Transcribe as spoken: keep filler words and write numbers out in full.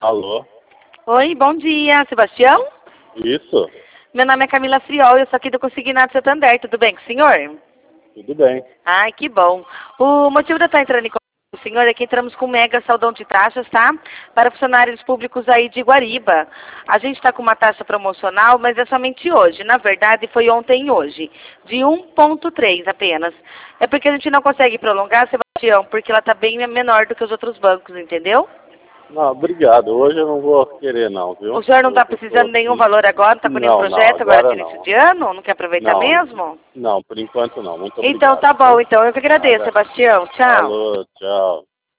Alô? Oi, bom dia, Sebastião? Isso, Meu nome é Camila Friol, eu sou aqui do Consignado Santander, tudo bem com o senhor? tudo bem. Ai, que bom. O motivo de eu estar entrando em contato com o senhor é que entramos com um mega saldão de taxas, tá? Para funcionários públicos aí de Guariba. A gente está com uma taxa promocional, mas é somente hoje. Na verdade, foi ontem e hoje, de um ponto três apenas. É porque a gente não consegue prolongar, Sebastião, porque ela está bem menor do que os outros bancos, entendeu? Não, obrigado. Hoje eu não vou querer não, viu? O senhor não está Hoje eu precisando tô... de nenhum valor agora, não está com nenhum Não, não, projeto agora agora de início não. de ano? Não quer aproveitar Não, mesmo? não, por enquanto não. Muito Então obrigado, tá bom, viu? então eu que agradeço, Nada. Sebastião. Tchau. Falou, tchau.